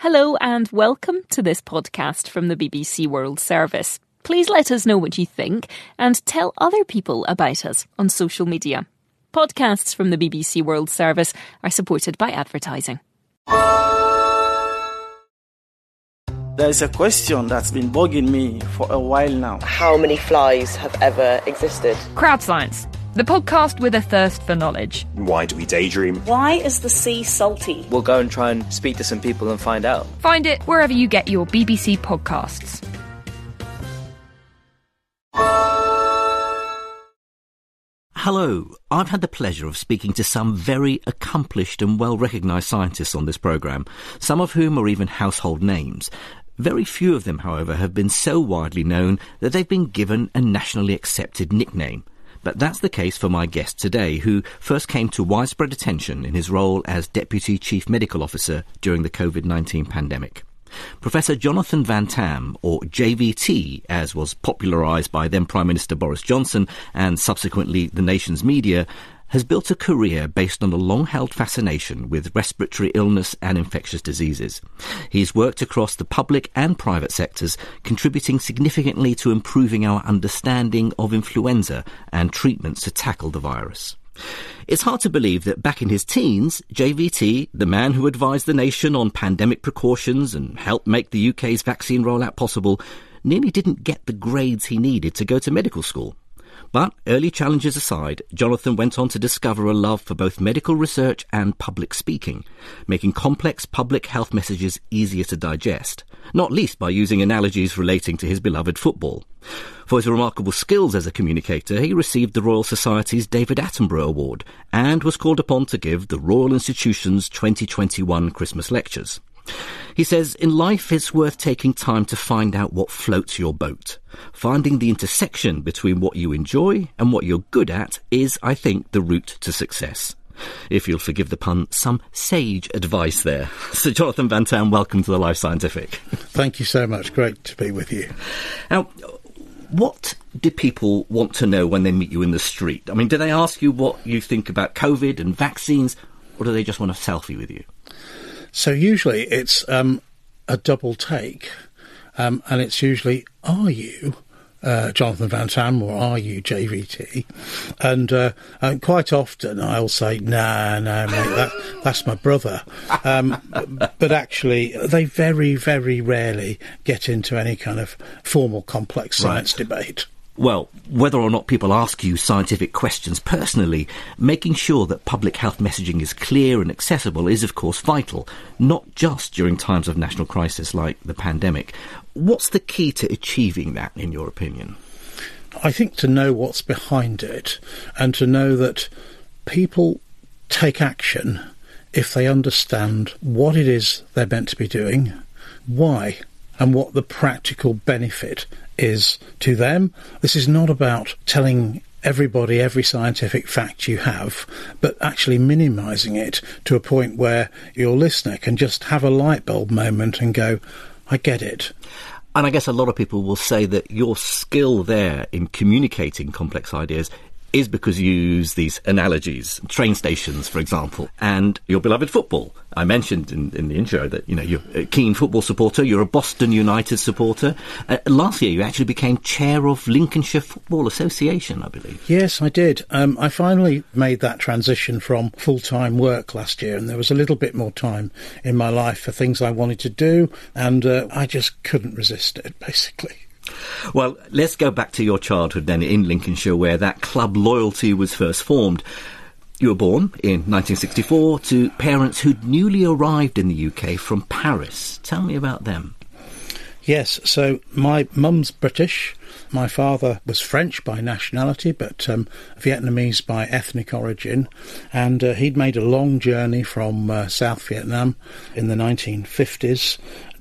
Hello and welcome to this podcast from the BBC World Service. Please let us know what you think and tell other people about us on social media. Podcasts from the BBC World Service are supported by advertising. There's a question that's been bugging me for a while now. How many flies have ever existed? Crowd Science, the podcast with a thirst for knowledge. Why do we daydream? Why is the sea salty? We'll go and try and speak to some people and find out. Find it wherever you get your BBC podcasts. Hello, I've had the pleasure of speaking to some very accomplished and well-recognised scientists on this programme, some of whom are even household names. Very few of them, however, have been so widely known that they've been given a nationally accepted nickname. But that's the case for my guest today, who first came to widespread attention in his role as Deputy Chief Medical Officer during the COVID-19 pandemic. Professor Jonathan Van Tam, or JVT, as was popularised by then Prime Minister Boris Johnson and subsequently the nation's media, has built a career based on a long-held fascination with respiratory illness and infectious diseases. He's worked across the public and private sectors, contributing significantly to improving our understanding of influenza and treatments to tackle the virus. It's hard to believe that back in his teens, JVT, the man who advised the nation on pandemic precautions and helped make the UK's vaccine rollout possible, nearly didn't get the grades he needed to go to medical school. But early challenges aside, Jonathan went on to discover a love for both medical research and public speaking, making complex public health messages easier to digest, not least by using analogies relating to his beloved football. For his remarkable skills as a communicator, he received the Royal Society's David Attenborough Award and was called upon to give the Royal Institution's 2021 Christmas lectures. He says, in life it's worth taking time to find out what floats your boat. Finding the intersection between what you enjoy and what you're good at is, I think, the route to success. If you'll forgive the pun, some sage advice there. So Jonathan Van Tam, welcome to the Life Scientific. Thank you so much. Great to be with you. Now, what do people want to know when they meet you in the street? I mean, do they ask you what you think about COVID and vaccines, or do they just want a selfie with you? So usually it's a double take, and it's usually, are you Jonathan Van Tam or are you JVT? And quite often I'll say, no, mate, that's my brother. But actually they very, very rarely get into any kind of formal complex science debate. Well, whether or not people ask you scientific questions personally, making sure that public health messaging is clear and accessible is, of course, vital, not just during times of national crisis like the pandemic. What's the key to achieving that, in your opinion? I think to know what's behind it and to know that people take action if they understand what it is they're meant to be doing, why, and what the practical benefit is to them. This is not about telling everybody every scientific fact you have, but actually minimising it to a point where your listener can just have a light bulb moment and go, I get it. And I guess a lot of people will say that your skill there in communicating complex ideas is because you use these analogies, train stations, for example, and your beloved football. I mentioned in the intro that, you know, you're a keen football supporter, you're a Boston United supporter. Last year you actually became chair of Lincolnshire Football Association, I believe. Yes, I did. I finally made that transition from full-time work last year, and there was a little bit more time in my life for things I wanted to do, and I just couldn't resist it, basically. Well, let's go back to your childhood then in Lincolnshire, where that club loyalty was first formed. You were born in 1964 to parents who'd newly arrived in the UK from Paris. Tell me about them. Yes, so my mum's British. My father was French by nationality, but Vietnamese by ethnic origin. And he'd made a long journey from South Vietnam in the 1950s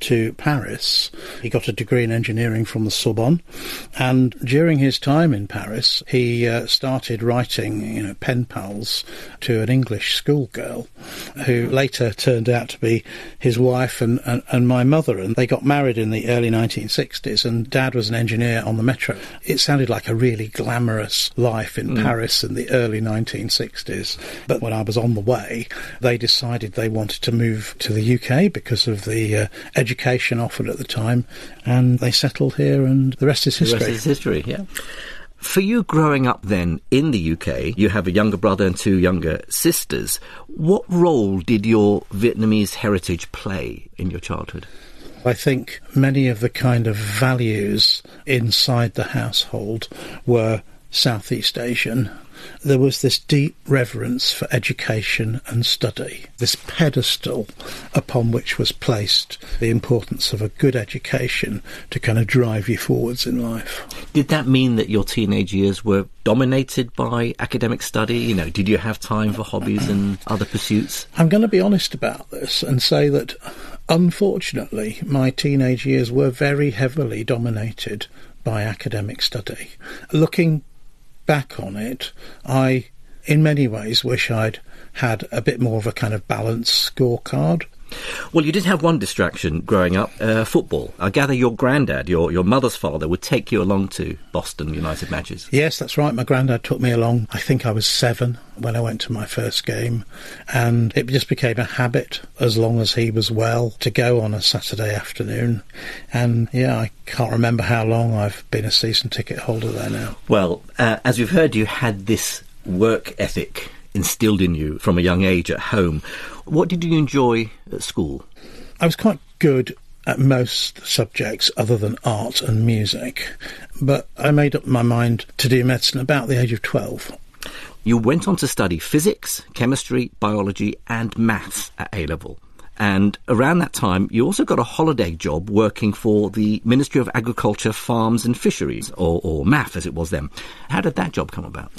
to Paris. He got a degree in engineering from the Sorbonne, and during his time in Paris, he started writing, pen pals to an English schoolgirl, who later turned out to be his wife and my mother, and they got married in the early 1960s, and Dad was an engineer on the metro. It sounded like a really glamorous life in Paris in the early 1960s, but when I was on the way, they decided they wanted to move to the UK because of the education offered at the time, and they settled here, and the rest is history. The rest is history, yeah. For you growing up then in the UK, you have a younger brother and 2 younger sisters. What role did your Vietnamese heritage play in your childhood? I think many of the kind of values inside the household were Southeast Asian. There was this deep reverence for education and study, this pedestal upon which was placed the importance of a good education to kind of drive you forwards in life. Did that mean that your teenage years were dominated by academic study? Did you have time for hobbies and other pursuits? I'm going to be honest about this and say that, unfortunately, my teenage years were very heavily dominated by academic study. Looking back on it, I, in many ways, wish I'd had a bit more of a kind of balanced scorecard. Well, you did have one distraction growing up, football. I gather your granddad, your mother's father, would take you along to Boston United matches. Yes, that's right. My granddad took me along. I think I was 7 when I went to my first game, and it just became a habit, as long as he was well, to go on a Saturday afternoon. And yeah, I can't remember how long I've been a season ticket holder there now. Well, as we've heard, you had this work ethic instilled in you from a young age at home. What did you enjoy at school? I was quite good at most subjects other than art and music, but I made up my mind to do medicine about the age of 12. You went on to study physics, chemistry, biology and maths at A-level. And around that time, you also got a holiday job working for the Ministry of Agriculture, Farms and Fisheries, or MAF as it was then. How did that job come about?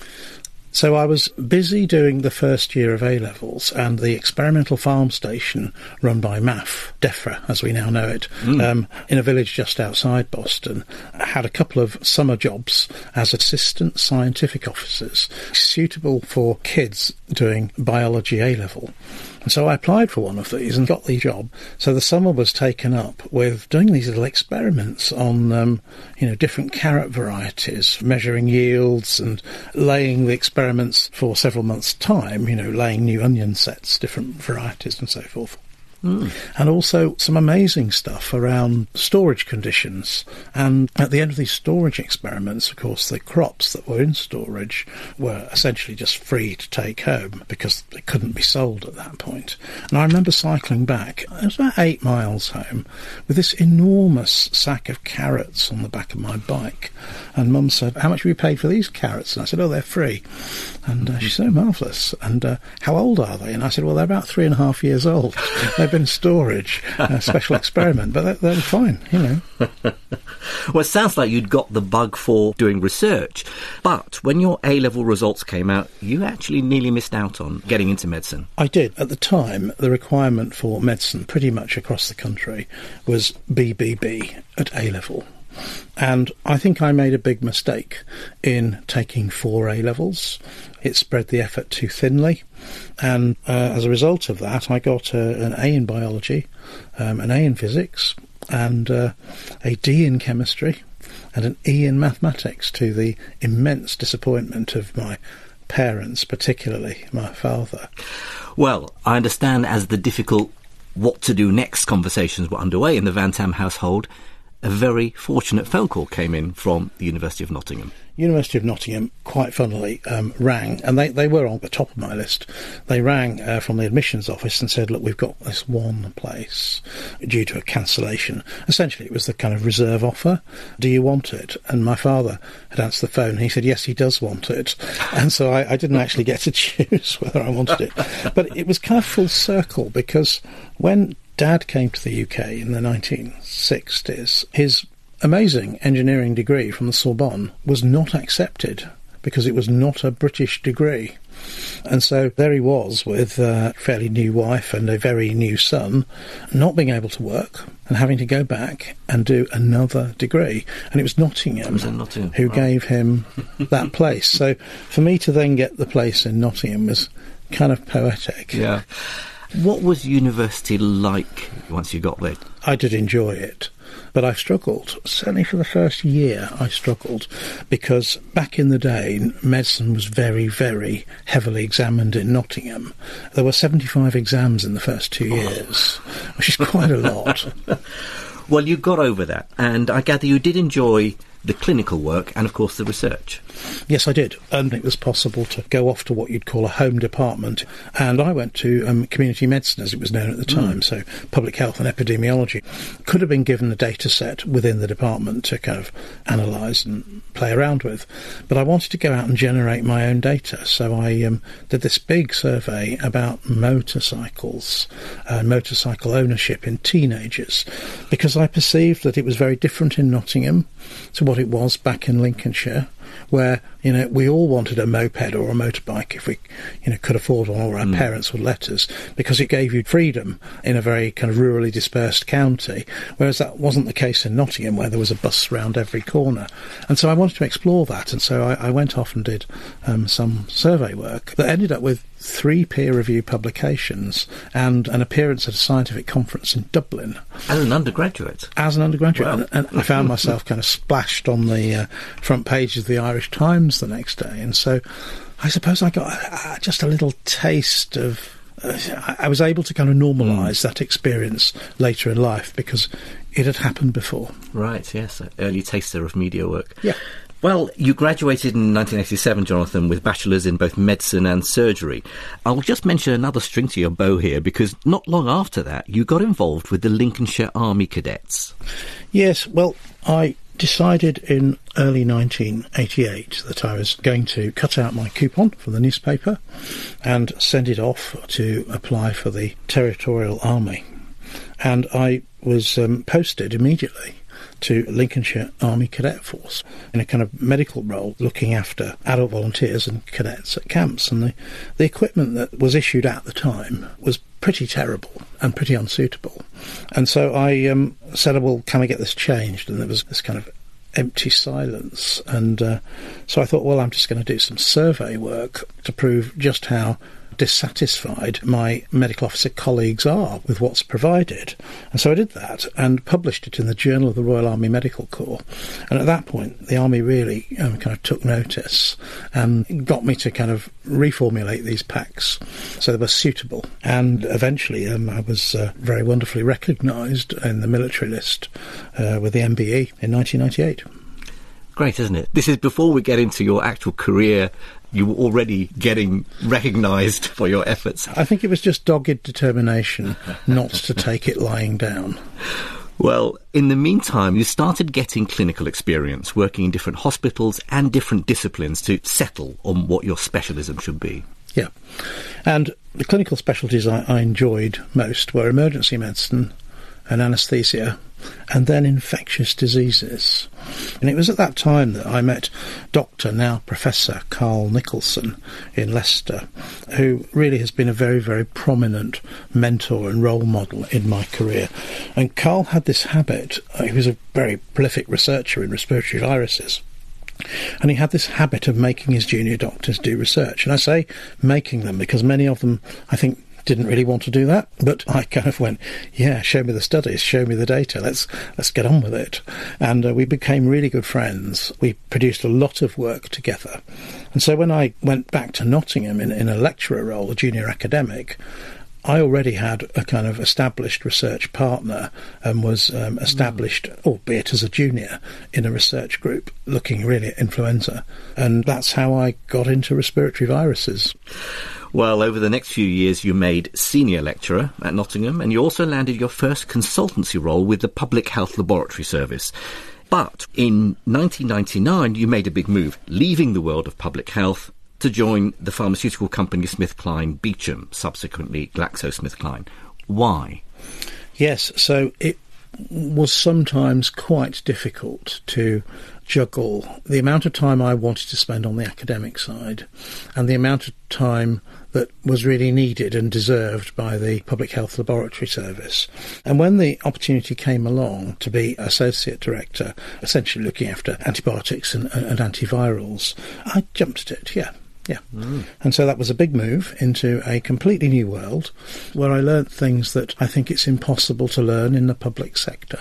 So I was busy doing the first year of A-levels, and the experimental farm station run by MAF, DEFRA as we now know it, in a village just outside Boston, had a couple of summer jobs as assistant scientific officers suitable for kids doing biology A-level. And so I applied for one of these and got the job. So the summer was taken up with doing these little experiments on, different carrot varieties, measuring yields and laying the experiments for several months' time, laying new onion sets, different varieties and so forth. And also some amazing stuff around storage conditions. And at the end of these storage experiments, of course, the crops that were in storage were essentially just free to take home because they couldn't be sold at that point. And I remember cycling back, it was about 8 miles home, with this enormous sack of carrots on the back of my bike. And Mum said, "How much have you paid for these carrots?" And I said, "Oh, they're free." And she said, "Oh, marvellous. And how old are they?" And I said, "Well, they're about 3.5 years old. They've been in storage, a special experiment, but they're fine, Well, it sounds like you'd got the bug for doing research, but when your A-level results came out, you actually nearly missed out on getting into medicine. I did. At the time, the requirement for medicine pretty much across the country was BBB at A-level. And I think I made a big mistake in taking 4 A-levels. It spread the effort too thinly, and as a result of that, I got an A in biology, an A in physics, and a D in chemistry, and an E in mathematics, to the immense disappointment of my parents, particularly my father. Well, I understand as the difficult what to do next conversations were underway in the Van Tam household, a very fortunate phone call came in from the University of Nottingham. University of Nottingham, quite funnily, rang, and they were on the top of my list. They rang from the admissions office and said, "Look, we've got this one place due to a cancellation." Essentially, it was the kind of reserve offer. "Do you want it?" And my father had answered the phone. He said, "Yes, he does want it." And so I didn't actually get to choose whether I wanted it. But it was kind of full circle, because when Dad came to the UK in the 1960s, his amazing engineering degree from the Sorbonne was not accepted because it was not a British degree. And so there he was with a fairly new wife and a very new son, not being able to work and having to go back and do another degree. And it was Nottingham, who gave him that place. So for me to then get the place in Nottingham was kind of poetic. Yeah. What was university like once you got there? I did enjoy it, but I struggled. Certainly for the first year I struggled, because back in the day medicine was very, very heavily examined in Nottingham. There were 75 exams in the first 2 years, which is quite a lot. Well, you got over that, and I gather you did enjoy the clinical work and, of course, the research. Yes, I did. And it was possible to go off to what you'd call a home department. And I went to community medicine, as it was known at the time, so public health and epidemiology. Could have been given a data set within the department to kind of analyse and play around with. But I wanted to go out and generate my own data. So I did this big survey about motorcycles and motorcycle ownership in teenagers, because I perceived that it was very different in Nottingham to what it was back in Lincolnshire, where, we all wanted a moped or a motorbike if we, could afford one, or our parents would let us, because it gave you freedom in a very kind of rurally dispersed county, whereas that wasn't the case in Nottingham, where there was a bus round every corner. And so I wanted to explore that, and so I went off and did some survey work that ended up with 3 peer-reviewed publications and an appearance at a scientific conference in Dublin. As an undergraduate? As an undergraduate. Wow. And I found myself kind of splashed on the front pages of the Irish Times the next day. And so I suppose I got just a little taste of... I was able to kind of normalise that experience later in life, because it had happened before. Right, yes, an early taster of media work. Yeah. Well, you graduated in 1987, Jonathan, with bachelors in both medicine and surgery. I'll just mention another string to your bow here, because not long after that, you got involved with the Lincolnshire Army Cadets. Yes, well, I decided in early 1988 that I was going to cut out my coupon for the newspaper and send it off to apply for the Territorial Army. And I was posted immediately to Lincolnshire Army Cadet Force in a kind of medical role, looking after adult volunteers and cadets at camps. And the equipment that was issued at the time was pretty terrible and pretty unsuitable. And so I said, well, can I get this changed? And there was this kind of empty silence. And so I thought, well, I'm just going to do some survey work to prove just how dissatisfied my medical officer colleagues are with what's provided. And so I did that and published it in the Journal of the Royal Army Medical Corps. And at that point, the Army really kind of took notice and got me to kind of reformulate these packs so they were suitable. And eventually I was very wonderfully recognised in the military list with the MBE in 1998. Great, isn't it? This is before we get into your actual career. You were already getting recognised for your efforts. I think it was just dogged determination not to take it lying down. Well, in the meantime, you started getting clinical experience, working in different hospitals and different disciplines to settle on what your specialism should be. Yeah. And the clinical specialties I enjoyed most were emergency medicine and anaesthesia, and then infectious diseases. And it was at that time that I met Dr. now Professor Carl Nicholson in Leicester, who really has been a very, very prominent mentor and role model in my career. And Carl had this habit. He was a very prolific researcher in respiratory viruses. And he had this habit of making his junior doctors do research. And I say making them because many of them, I think, didn't really want to do that, but I kind of went, yeah, show me the studies, show me the data, let's get on with it. And we became really good friends. We produced a lot of work together. And so when I went back to Nottingham in a lecturer role, a junior academic, I already had a kind of established research partner and was established, albeit as a junior, in a research group looking really at influenza. And that's how I got into respiratory viruses. Well, over the next few years you made senior lecturer at Nottingham, and you also landed your first consultancy role with the Public Health Laboratory Service. But in 1999 you made a big move, leaving the world of public health to join the pharmaceutical company SmithKline Beecham, subsequently GlaxoSmithKline. Why? Yes, so it was sometimes quite difficult to juggle the amount of time I wanted to spend on the academic side and the amount of time that was really needed and deserved by the Public Health Laboratory Service. And when the opportunity came along to be Associate Director, essentially looking after antibiotics and antivirals, I jumped at it, yeah. And so that was a big move into a completely new world where I learnt things that I think it's impossible to learn in the public sector.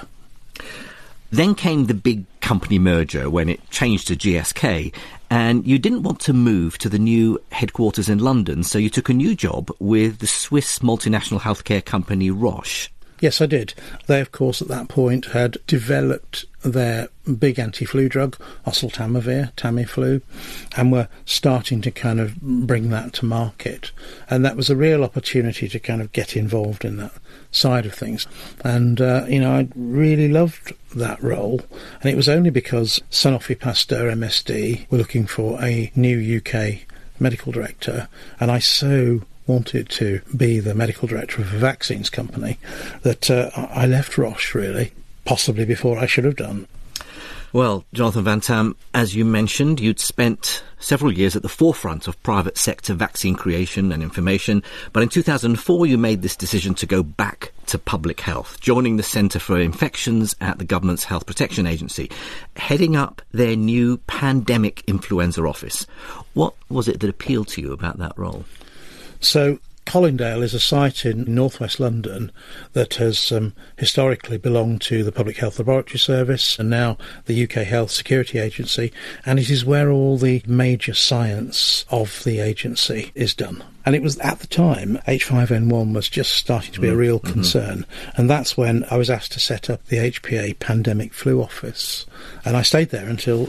Then came the big company merger when it changed to GSK, and you didn't want to move to the new headquarters in London, so you took a new job with the Swiss multinational healthcare company Roche. Yes, I did. They, of course, at that point had developed their big anti-flu drug, oseltamivir, Tamiflu, and were starting to kind of bring that to market. And that was a real opportunity to kind of get involved in that side of things. And, I really loved that role. And it was only because Sanofi Pasteur MSD were looking for a new UK medical director, and I so wanted to be the medical director of a vaccines company that I left Roche, really, possibly before I should have done. Well, Jonathan Van Tam, as you mentioned, you'd spent several years at the forefront of private sector vaccine creation and information, but in 2004 you made this decision to go back to public health, joining the Centre for Infections at the government's Health Protection Agency, heading up their new pandemic influenza office. What was it that appealed to you about that role? So Colindale is a site in northwest London that has historically belonged to the Public Health Laboratory Service and now the UK Health Security Agency, and it is where all the major science of the agency is done. And it was at the time H5N1 was just starting to be a real concern, and that's when I was asked to set up the HPA Pandemic Flu Office. And I stayed there until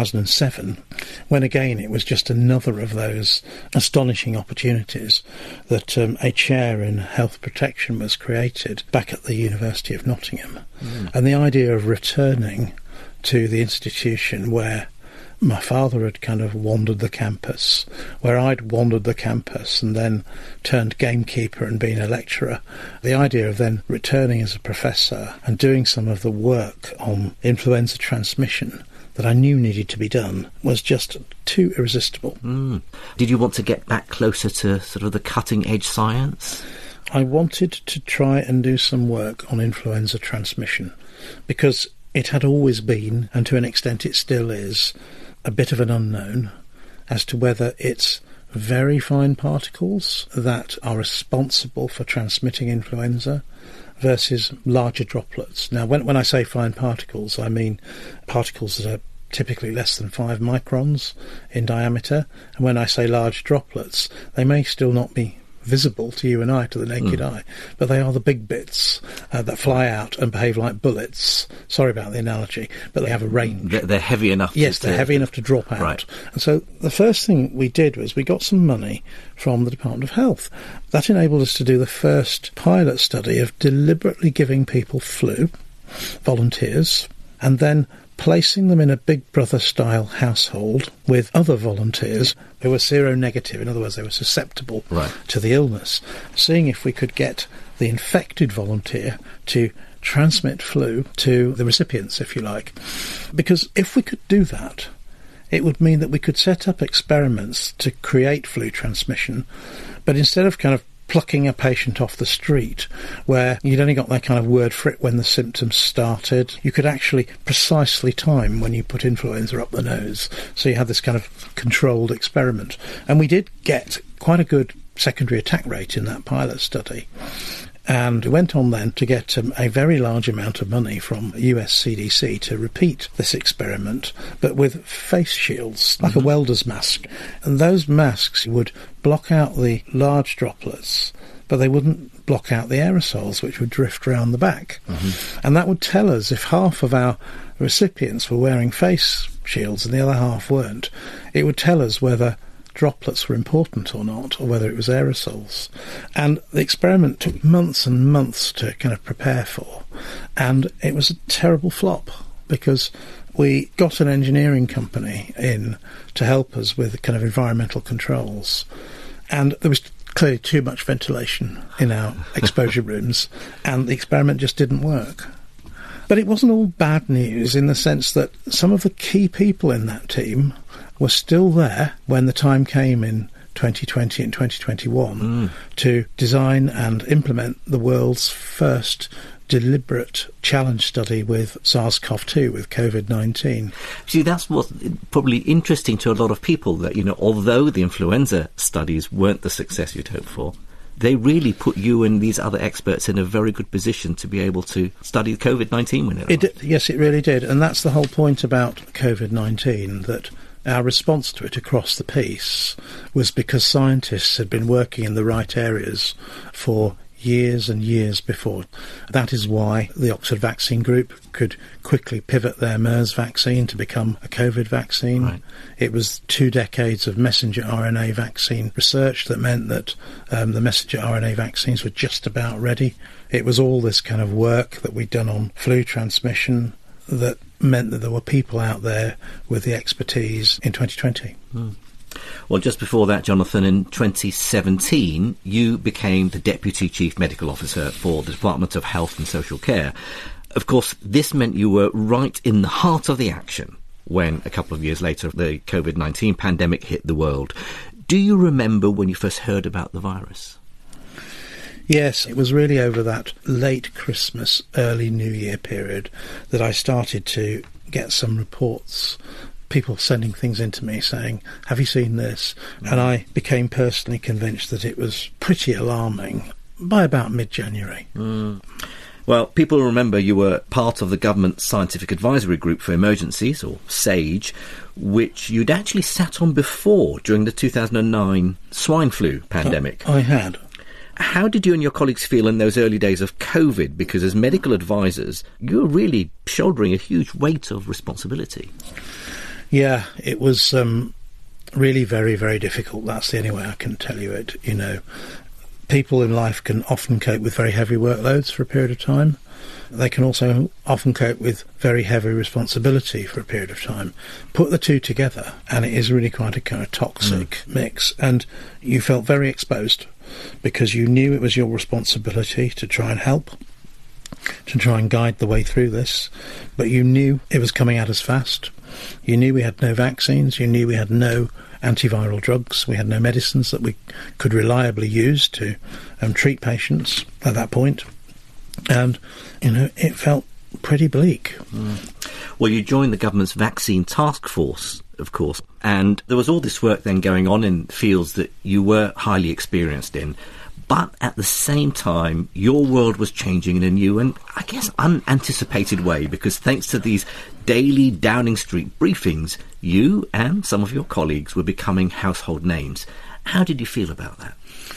2007, when again it was just another of those astonishing opportunities that a chair in health protection was created back at the University of Nottingham. And the idea of returning to the institution where my father had kind of wandered the campus, where I'd wandered the campus and then turned gamekeeper and been a lecturer. The idea of then returning as a professor and doing some of the work on influenza transmission that I knew needed to be done was just too irresistible. Did you want to get back closer to sort of the cutting-edge science? I wanted to try and do some work on influenza transmission because it had always been, and to an extent it still is, a bit of an unknown as to whether it's very fine particles that are responsible for transmitting influenza versus larger droplets. Now, when I say fine particles, I mean particles that are typically less than 5 microns in diameter. And when I say large droplets, they may still not be visible to you and I, to the naked eye, but they are the big bits that fly out and behave like bullets. Sorry about the analogy, but they have a range. They're heavy enough. Yes, they're heavy enough to drop out. Right. And so the first thing we did was we got some money from the Department of Health. That enabled us to do the first pilot study of deliberately giving people flu, volunteers, and then placing them in a Big Brother-style household with other volunteers who were seronegative. In other words, they were susceptible to the illness, seeing if we could get the infected volunteer to transmit flu to the recipients, if you like. Because if we could do that, it would mean that we could set up experiments to create flu transmission, but instead of kind of plucking a patient off the street where you'd only got that kind of word for it when the symptoms started, you could actually precisely time when you put influenza up the nose. So you had this kind of controlled experiment. And we did get quite a good secondary attack rate in that pilot study. And we went on then to get a very large amount of money from US CDC to repeat this experiment, but with face shields, like a welder's mask. And those masks would block out the large droplets, but they wouldn't block out the aerosols, which would drift around the back. And that would tell us if half of our recipients were wearing face shields and the other half weren't, it would tell us whether droplets were important or not, or whether it was aerosols. And the experiment took months and months to kind of prepare for, and it was a terrible flop because we got an engineering company in to help us with kind of environmental controls, and there was clearly too much ventilation in our exposure rooms, and the experiment just didn't work. But it wasn't all bad news in the sense that some of the key people in that team were still there when the time came in 2020 and 2021 to design and implement the world's first deliberate challenge study with SARS-CoV-2, with COVID-19. See, that's what's probably interesting to a lot of people, that, although the influenza studies weren't the success you'd hoped for, they really put you and these other experts in a very good position to be able to study COVID-19 when it arrived. Yes, it really did. And that's the whole point about COVID-19, that our response to it across the piece was because scientists had been working in the right areas for years and years before. That is why the Oxford Vaccine Group could quickly pivot their MERS vaccine to become a COVID vaccine. Right. It was 2 decades of messenger RNA vaccine research that meant that the messenger RNA vaccines were just about ready. It was all this kind of work that we'd done on flu transmission that meant that there were people out there with the expertise in 2020. Well, just before that, Jonathan, in 2017, you became the Deputy Chief Medical Officer for the Department of Health and Social Care. Of course, this meant you were right in the heart of the action when, a couple of years later, the COVID-19 pandemic hit the world. Do you remember when you first heard about the virus? Yes, it was really over that late Christmas, early New Year period that I started to get some reports, people sending things into me saying, have you seen this? And I became personally convinced that it was pretty alarming by about mid-January. Well, people remember you were part of the Government Scientific Advisory Group for Emergencies, or SAGE, which you'd actually sat on before during the 2009 swine flu pandemic. I had. How did you and your colleagues feel in those early days of COVID? Because as medical advisors, you were really shouldering a huge weight of responsibility. Yeah, it was really very, very difficult. That's the only way I can tell you it. People in life can often cope with very heavy workloads for a period of time. They can also often cope with very heavy responsibility for a period of time. Put the two together, and it is really quite a kind of toxic mix. And you felt very exposed because you knew it was your responsibility to try and help, to try and guide the way through this. But you knew it was coming at us fast. You knew we had no vaccines. You knew we had no antiviral drugs. We had no medicines that we could reliably use to treat patients at that point. And, it felt pretty bleak. Well, you joined the government's vaccine task force, of course, and there was all this work then going on in fields that you were highly experienced in. But at the same time, your world was changing in a new and, I guess, unanticipated way, because thanks to these daily Downing Street briefings, you and some of your colleagues were becoming household names. How did you feel about that?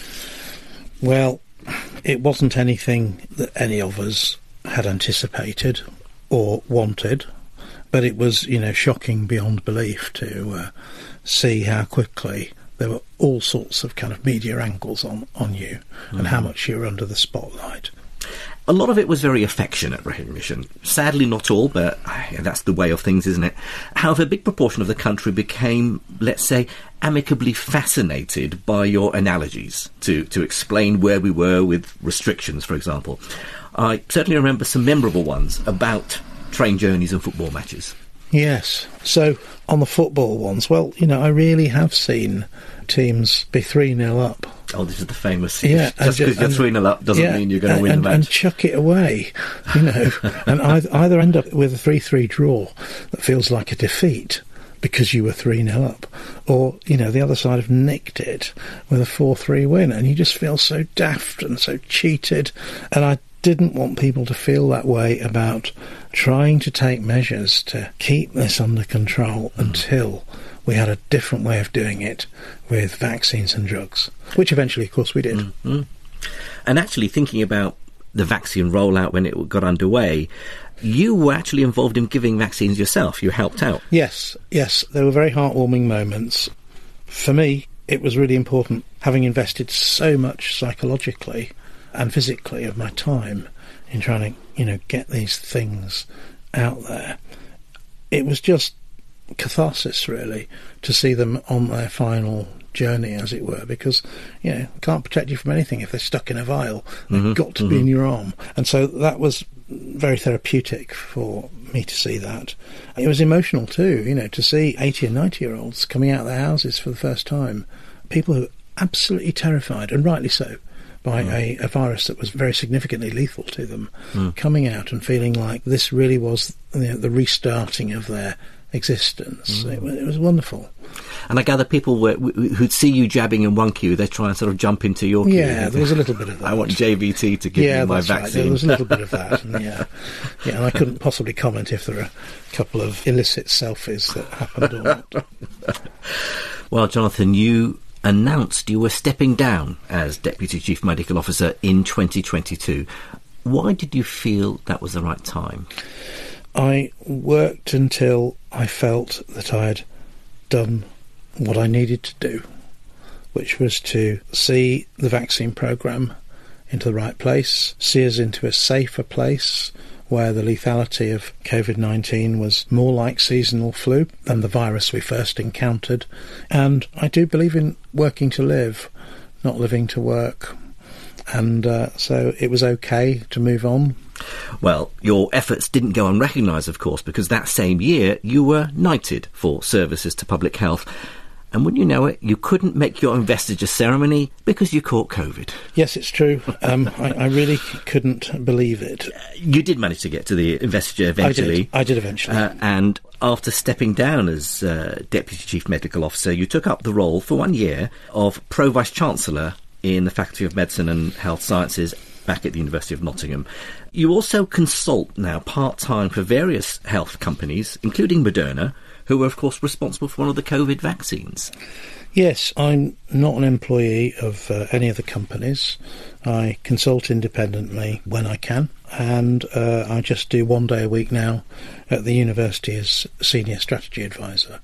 Well, it wasn't anything that any of us had anticipated or wanted, but it was, shocking beyond belief to see how quickly there were all sorts of kind of media angles on you and how much you were under the spotlight. A lot of it was very affectionate recognition. Sadly, not all, but that's the way of things, isn't it? However, a big proportion of the country became, let's say, amicably fascinated by your analogies to explain where we were with restrictions, for example. I certainly remember some memorable ones about train journeys and football matches. Yes. So, on the football ones, well, I really have seen teams be 3-0 up. Oh, this is the famous... Yeah. Just because you're 3-0 up doesn't mean you're going to win the match. And chuck it away, and either end up with a 3-3 draw that feels like a defeat because you were 3-0 up, or, the other side have nicked it with a 4-3 win, and you just feel so daft and so cheated. And I didn't want people to feel that way about trying to take measures to keep this under control until we had a different way of doing it with vaccines and drugs, which eventually, of course, we did. And actually, thinking about the vaccine rollout when it got underway, you were actually involved in giving vaccines yourself. You helped out. Yes. There were very heartwarming moments. For me, it was really important, having invested so much psychologically and physically of my time in trying to, get these things out there. It was just catharsis, really, to see them on their final journey, as it were, because, can't protect you from anything if they're stuck in a vial. They've got to be in your arm. And so that was very therapeutic for me to see that. It was emotional too, to see 80 and 90-year-olds coming out of their houses for the first time. People who were absolutely terrified, and rightly so, by a virus that was very significantly lethal to them, coming out and feeling like this really was the restarting of their existence. It was wonderful. And I gather people who'd see you jabbing in one queue, they try and sort of jump into your queue. Yeah, there was a little bit of that. I want JVT to give me my vaccine. Right. There was a little bit of that. And and I couldn't possibly comment if there were a couple of illicit selfies that happened or not. Well, Jonathan, you announced you were stepping down as Deputy Chief Medical Officer in 2022. Why did you feel that was the right time? I worked until I felt that I had done what I needed to do, which was to see the vaccine programme into the right place, see us into a safer place where the lethality of COVID-19 was more like seasonal flu than the virus we first encountered. And I do believe in working to live, not living to work. And so it was okay to move on. Well, your efforts didn't go unrecognised, of course, because that same year you were knighted for services to public health. And wouldn't you know it, you couldn't make your investiture ceremony because you caught COVID. Yes, it's true. I really couldn't believe it. You did manage to get to the investiture eventually. I did eventually. And after stepping down as Deputy Chief Medical Officer, you took up the role for 1 year of Pro Vice-Chancellor in the Faculty of Medicine and Health Sciences back at the University of Nottingham. You also consult now part-time for various health companies, including Moderna, who are, of course, responsible for one of the COVID vaccines. Yes, I'm not an employee of any of the companies. I consult independently when I can, and I just do 1 day a week now at the university as Senior Strategy Advisor.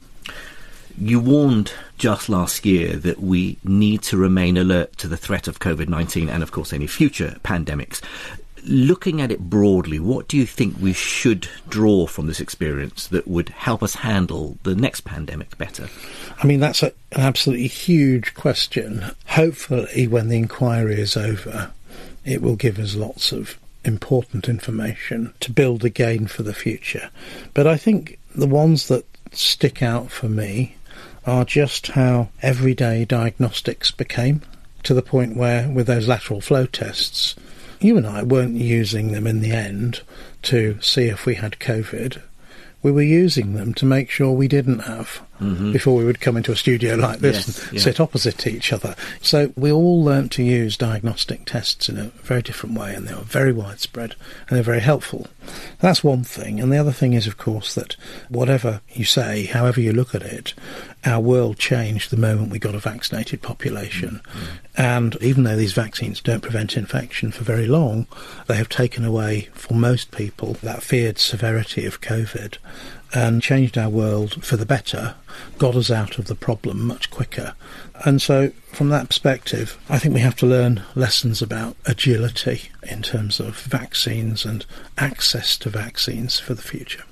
You warned just last year that we need to remain alert to the threat of COVID-19 and, of course, any future pandemics. Looking at it broadly, what do you think we should draw from this experience that would help us handle the next pandemic better? I mean, that's an absolutely huge question. Hopefully, when the inquiry is over, it will give us lots of important information to build again for the future. But I think the ones that stick out for me are just how everyday diagnostics became, to the point where, with those lateral flow tests, you and I weren't using them in the end to see if we had COVID. We were using them to make sure we didn't have before we would come into a studio like this and sit opposite each other. So we all learnt to use diagnostic tests in a very different way, and they were very widespread and they're very helpful. That's one thing. And the other thing is, of course, that whatever you say, however you look at it, our world changed the moment we got a vaccinated population. And even though these vaccines don't prevent infection for very long, they have taken away, for most people, that feared severity of COVID and changed our world for the better, got us out of the problem much quicker. And so, from that perspective, I think we have to learn lessons about agility in terms of vaccines and access to vaccines for the future.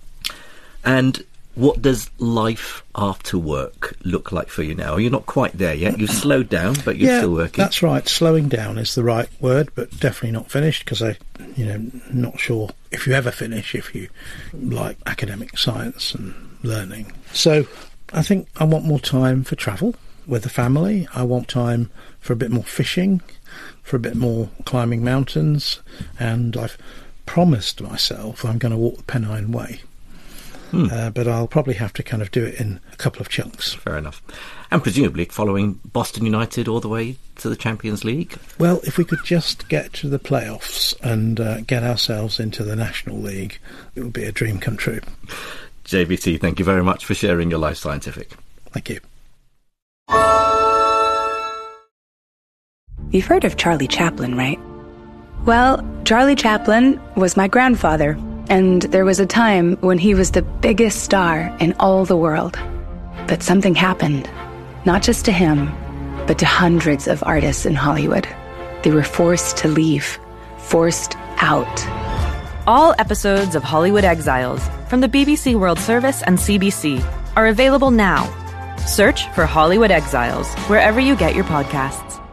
And what does life after work look like for you now? You're not quite there yet. You've slowed down, but you're still working. That's right. Slowing down is the right word, but definitely not finished, because I'm not sure if you ever finish if you like academic science and learning. So I think I want more time for travel with the family. I want time for a bit more fishing, for a bit more climbing mountains, and I've promised myself I'm going to walk the Pennine Way. But I'll probably have to kind of do it in a couple of chunks. Fair enough. And presumably following Boston United all the way to the Champions League? Well, if we could just get to the playoffs and get ourselves into the National League, it would be a dream come true. JVT, thank you very much for sharing your Life Scientific. Thank you. You've heard of Charlie Chaplin, right? Well, Charlie Chaplin was my grandfather. And there was a time when he was the biggest star in all the world. But something happened, not just to him, but to hundreds of artists in Hollywood. They were forced to leave, forced out. All episodes of Hollywood Exiles from the BBC World Service and CBC are available now. Search for Hollywood Exiles wherever you get your podcasts.